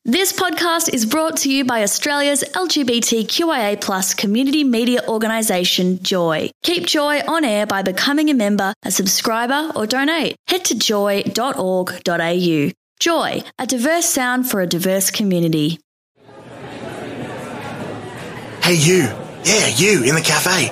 This podcast is brought to you by Australia's LGBTQIA+ community media organisation, Joy. Keep Joy on air by becoming a member, a subscriber or donate. Head to joy.org.au. Joy, a diverse sound for a diverse community. Hey you. Yeah, you in the cafe.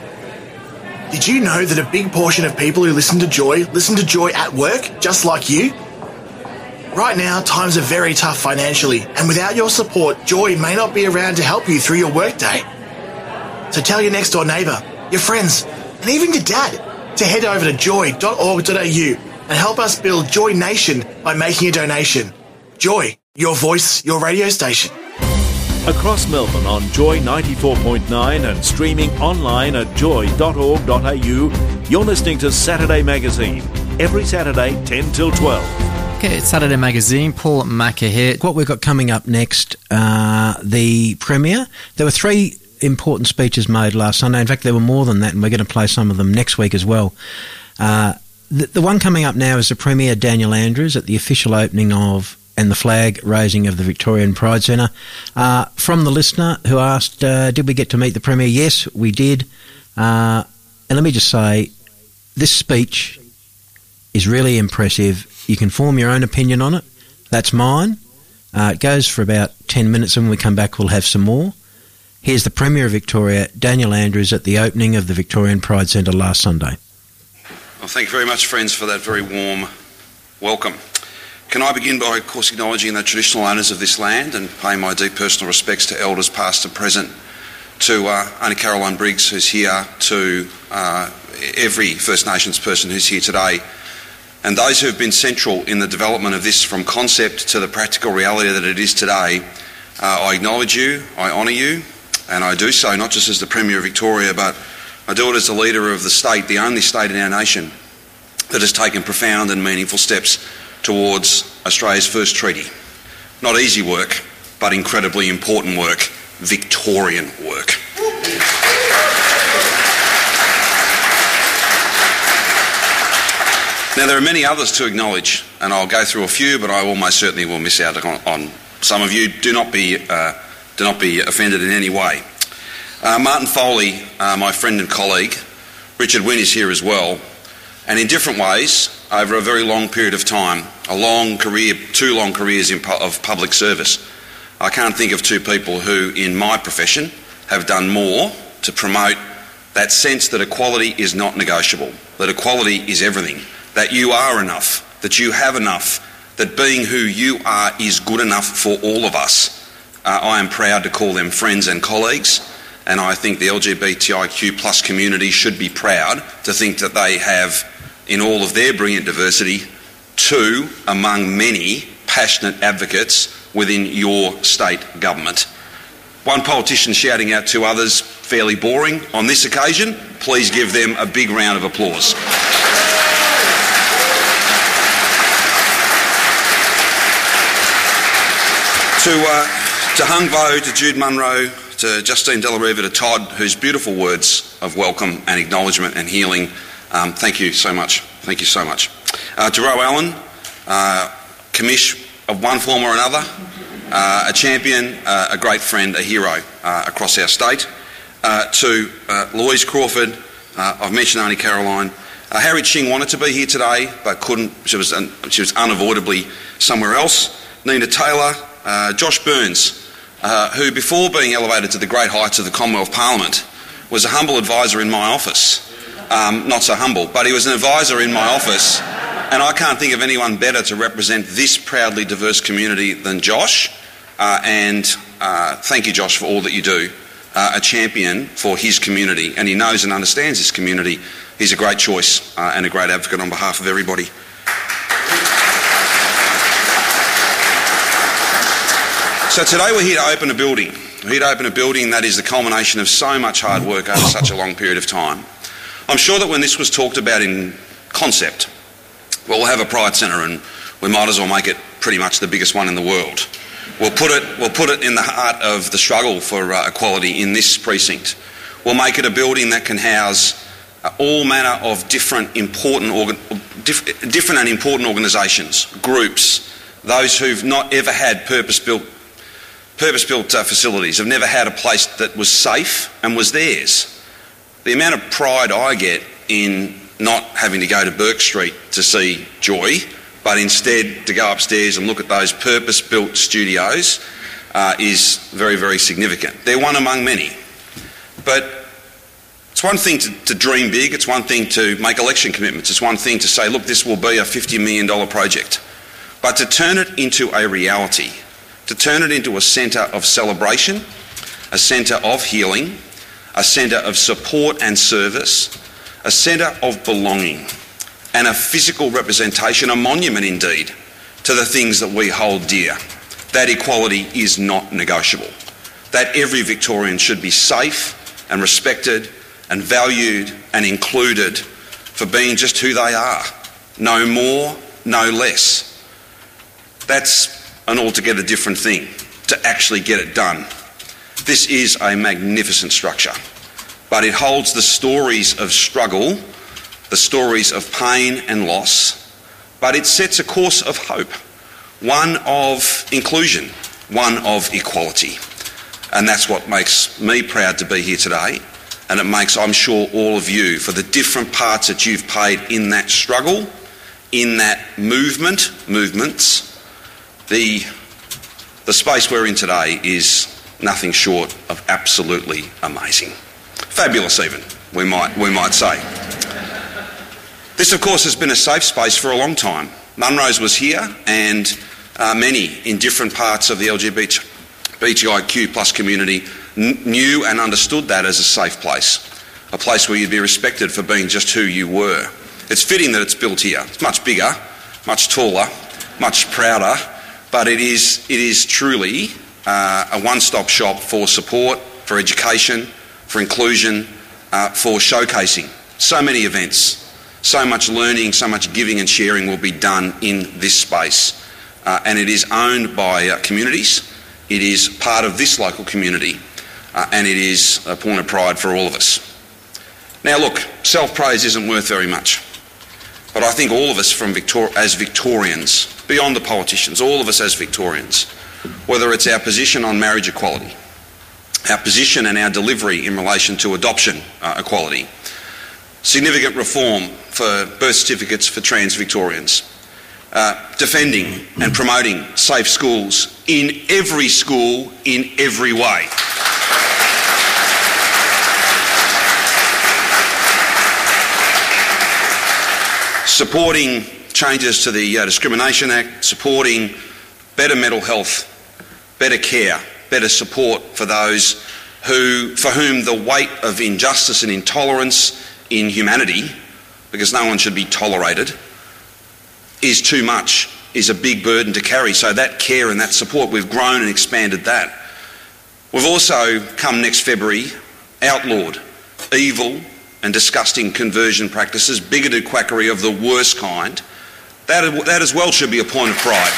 Did you know that a big portion of people who listen to Joy at work, just like you? Right now, times are very tough financially, and without your support, Joy may not be around to help you through your workday. So tell your next door neighbour, your friends, and even your dad to head over to joy.org.au and help us build Joy Nation by making a donation. Joy, your voice, your radio station. Across Melbourne on Joy 94.9 and streaming online at joy.org.au, you're listening to Saturday Magazine, every Saturday 10 till 12. Okay, it's Saturday Magazine. Paul Macker here. What we've got coming up next, the Premier. There were 3 important speeches made last Sunday. In fact, there were more than that, and we're going to play some of them next week as well. The one coming up now is the Premier, Daniel Andrews, at the official opening of and the flag raising of the Victorian Pride Centre. From the listener who asked, did we get to meet the Premier? Yes, we did. And let me just say, this speech is really impressive. You can form your own opinion on it. That's mine. It goes for about 10 minutes, and when we come back we'll have some more. Here's the Premier of Victoria, Daniel Andrews, at the opening of the Victorian Pride Centre last Sunday. Well, thank you very much, friends, for that very warm welcome. Can I begin by, of course, acknowledging the traditional owners of this land and paying my deep personal respects to elders past and present, to Aunty Caroline Briggs, who's here, to every First Nations person who's here today, and those who have been central in the development of this from concept to the practical reality that it is today. I acknowledge you, I honour you, and I do so not just as the Premier of Victoria, but I do it as the leader of the state, the only state in our nation that has taken profound and meaningful steps towards Australia's first treaty. Not easy work, but incredibly important work, Victorian work. Now, there are many others to acknowledge, and I'll go through a few, but I almost certainly will miss out on some of you. Do not be offended in any way. Martin Foley, my friend and colleague, Richard Wynne is here as well, and in different ways, over a very long period of time, a long career, 2 long careers of public service. I can't think of 2 people who, in my profession, have done more to promote that sense that equality is not negotiable, that equality is everything, that you are enough, that you have enough, that being who you are is good enough for all of us. I am proud to call them friends and colleagues, and I think the LGBTIQ+ community should be proud to think that they have, in all of their brilliant diversity, 2 among many passionate advocates within your state government. One politician shouting out 2 others, fairly boring. On this occasion, please give them a big round of applause. To Hung Vo, to Jude Munro, to Justine De La Riva, to Todd, whose beautiful words of welcome and acknowledgement and healing. Thank you so much. Thank you so much. To Ro Allen, commish of one form or another, a champion, a great friend, a hero across our state. To Louise Crawford, I've mentioned Aunty Caroline. Harriet Shing wanted to be here today but couldn't. She was unavoidably somewhere else. Nina Taylor, Josh Burns, who before being elevated to the great heights of the Commonwealth Parliament was a humble advisor in my office. Not so humble, but he was an advisor in my office, and I can't think of anyone better to represent this proudly diverse community than Josh. Thank you, Josh, for all that you do. A champion for his community, and he knows and understands his community. He's a great choice and a great advocate on behalf of everybody. So today we're here to open a building. We're here to open a building that is the culmination of so much hard work over such a long period of time. I'm sure that when this was talked about in concept, we'll have a Pride Centre and we might as well make it pretty much the biggest one in the world. We'll put it in the heart of the struggle for equality in this precinct. We'll make it a building that can house all manner of different and important organisations, groups those who've not ever had purpose-built facilities, have never had a place that was safe and was theirs. The amount of pride I get in not having to go to Burke Street to see Joy, but instead to go upstairs and look at those purpose-built studios is very, very significant. They're one among many. But it's one thing to dream big, it's one thing to make election commitments, it's one thing to say, look, this will be a $50 million project. But to turn it into a reality, to turn it into a centre of celebration, a centre of healing, a centre of support and service, a centre of belonging, and a physical representation, a monument indeed, to the things that we hold dear. That equality is not negotiable. That every Victorian should be safe and respected and valued and included for being just who they are. No more, no less. That's an altogether different thing to actually get it done. This is a magnificent structure, but it holds the stories of struggle, the stories of pain and loss, but it sets a course of hope, one of inclusion, one of equality. And that's what makes me proud to be here today, and it makes, I'm sure, all of you, for the different parts that you've played in that struggle, in that movements. The space we're in today is nothing short of absolutely amazing. Fabulous even, we might say. This, of course, has been a safe space for a long time. Munros was here, and many in different parts of the LGBTIQ plus community knew and understood that as a safe place, a place where you'd be respected for being just who you were. It's fitting that it's built here. It's much bigger, much taller, much prouder, but it is truly a one-stop shop for support, for education, for inclusion, for showcasing. So many events, so much learning, so much giving and sharing will be done in this space. And it is owned by communities. It is part of this local community, and it is a point of pride for all of us. Now look, self-praise isn't worth very much, but I think all of us as Victorians, beyond the politicians, all of us as Victorians, whether it's our position on marriage equality, our position and our delivery in relation to adoption equality, significant reform for birth certificates for trans Victorians, defending and promoting safe schools in every school, in every way. Supporting changes to the Discrimination Act, supporting better mental health, better care, better support for those for whom the weight of injustice and intolerance in humanity, because no one should be tolerated, is too much, is a big burden to carry. So that care and that support, we've grown and expanded that. We've also, come next February, outlawed evil and disgusting conversion practices, bigoted quackery of the worst kind. That as well should be a point of pride.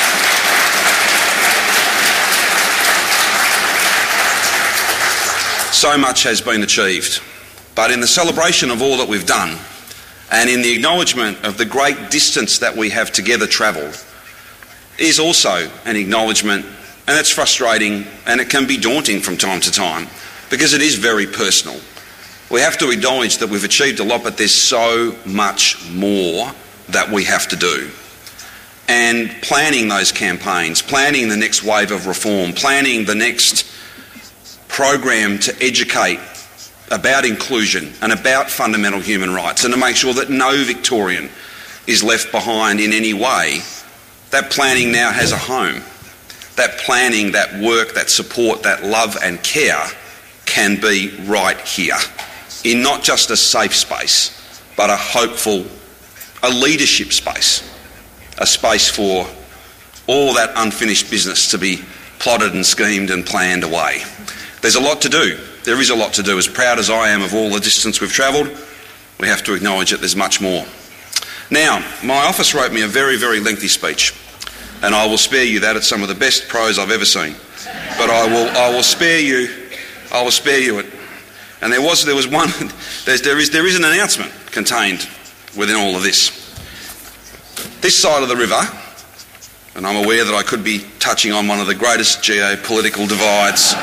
So much has been achieved, but in the celebration of all that we've done, and in the acknowledgement of the great distance that we have together travelled, is also an acknowledgement, and it's frustrating and it can be daunting from time to time, because it is very personal. We have to acknowledge that we've achieved a lot, but there's so much more that we have to do. And planning those campaigns, planning the next wave of reform, planning the next program to educate about inclusion and about fundamental human rights, and to make sure that no Victorian is left behind in any way, that planning now has a home. That planning, that work, that support, that love and care can be right here, in not just a safe space, but a hopeful, a leadership space, a space for all that unfinished business to be plotted and schemed and planned away. There's a lot to do. There is a lot to do. As proud as I am of all the distance we've travelled, we have to acknowledge that there's much more. Now, my office wrote me a very, very lengthy speech, and I will spare you that. It's some of the best prose I've ever seen. But I will spare you it. And there is an announcement contained within all of this. This side of the river and I'm aware that I could be touching on one of the greatest geopolitical divides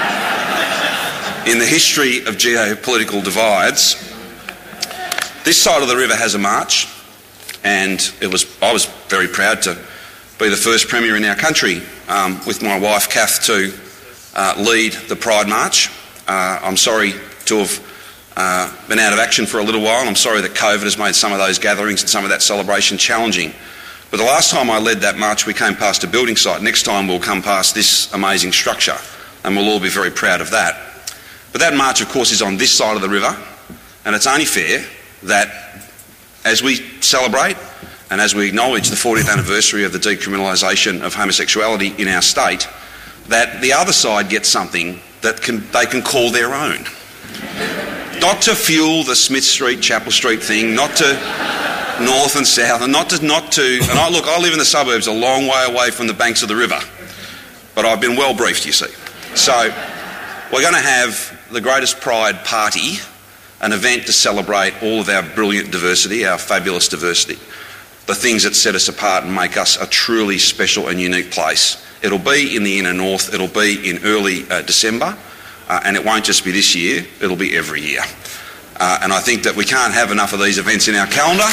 in the history of geopolitical divides. This side of the river has a march, and I was very proud to be the first Premier in our country with my wife Kath to lead the Pride March. I'm sorry to have been out of action for a little while, and I'm sorry that COVID has made some of those gatherings and some of that celebration challenging. But the last time I led that march, we came past a building site. Next time we'll come past this amazing structure, and we'll all be very proud of that. But that march, of course, is on this side of the river, and it's only fair that as we celebrate and as we acknowledge the 40th anniversary of the decriminalisation of homosexuality in our state, that the other side gets something that they can call their own. Not to fuel the Smith Street, Chapel Street thing, not to north and south, and not to. And I live in the suburbs, a long way away from the banks of the river, but I've been well briefed, you see. So we're going to have the greatest Pride party, an event to celebrate all of our brilliant diversity, our fabulous diversity, the things that set us apart and make us a truly special and unique place. It'll be in the inner north, it'll be in early December, and it won't just be this year, it'll be every year. And I think that we can't have enough of these events in our calendar.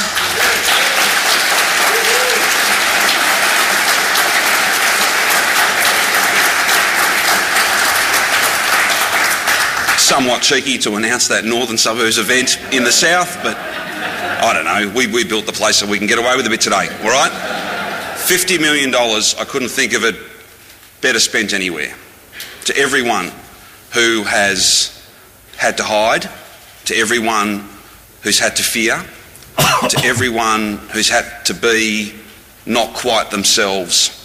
Somewhat cheeky to announce that Northern Suburbs event in the south, but I don't know, we built the place so we can get away with a bit today, all right? $50 million, I couldn't think of it better spent anywhere. To everyone who has had to hide, to everyone who's had to fear, to everyone who's had to be not quite themselves,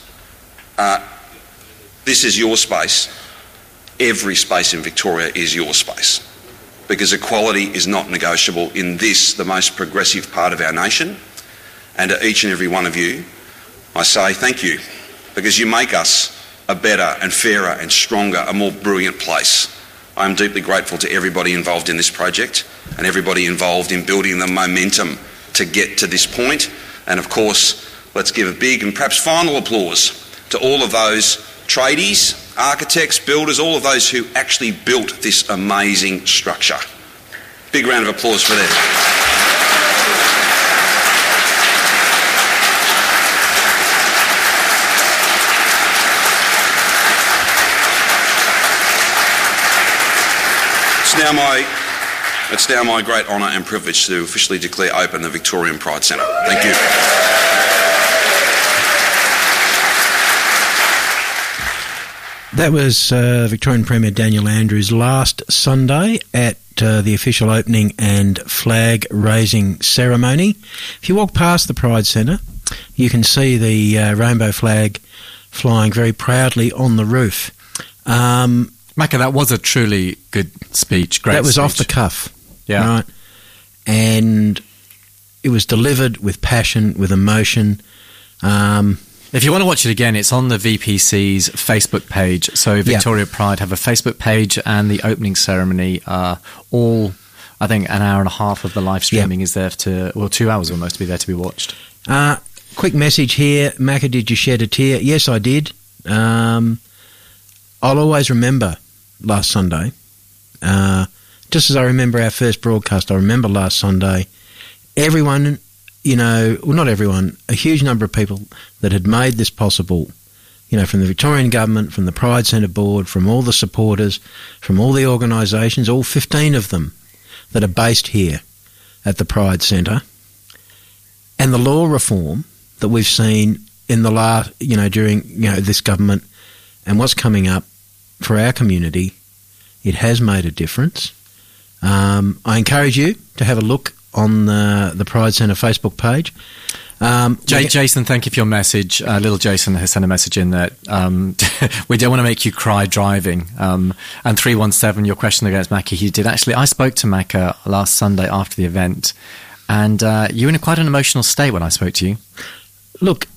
this is your space. Every space in Victoria is your space, because equality is not negotiable in this, the most progressive part of our nation. And to each and every one of you, I say thank you, because you make us a better and fairer and stronger, a more brilliant place. I am deeply grateful to everybody involved in this project and everybody involved in building the momentum to get to this point. And of course, let's give a big and perhaps final applause to all of those tradies, architects, builders, all of those who actually built this amazing structure. Big round of applause for them. It's now my great honour and privilege to officially declare open the Victorian Pride Centre. Thank you. That was Victorian Premier Daniel Andrews last Sunday at the official opening and flag raising ceremony. If you walk past the Pride Centre, you can see the rainbow flag flying very proudly on the roof. Macca, that was a truly good speech. Great. That was speech. off the cuff. Yeah. Right? And it was delivered with passion, with emotion. If you want to watch it again, it's on the VPC's Facebook page. So Victoria Pride have a Facebook page, and the opening ceremony, all, I think, an hour and a half of the live streaming is there 2 hours almost to be there to be watched. Quick message here. Macca, did you shed a tear? Yes, I did. I'll always remember last Sunday. Just as I remember our first broadcast, I remember last Sunday, everyone, well, not everyone, a huge number of people that had made this possible, from the Victorian Government, from the Pride Centre Board, from all the supporters, from all the organisations, all 15 of them that are based here at the Pride Centre, and the law reform that we've seen in the last, during, this government and what's coming up for our community, it has made a difference. I encourage you to have a look on the Pride Centre Facebook page. Jason, thank you for your message. Little Jason has sent a message in that we don't want to make you cry driving. And 317, your question against Macca, he did actually. I spoke to Macca last Sunday after the event, and you were in quite an emotional state when I spoke to you. Look,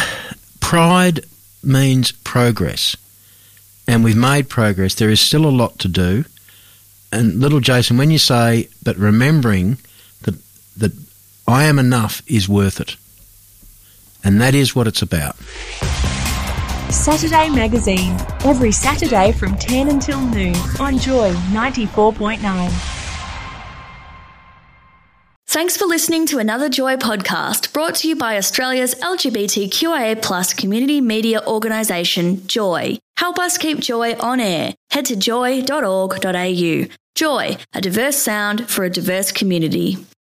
pride means progress, and we've made progress. There is still a lot to do. And little Jason, when you say, but remembering that I am enough is worth it. And that is what it's about. Saturday Magazine, every Saturday from 10 until noon on Joy 94.9. Thanks for listening to another Joy podcast brought to you by Australia's LGBTQIA+ community media organisation, Joy. Help us keep Joy on air. Head to joy.org.au. Joy, a diverse sound for a diverse community.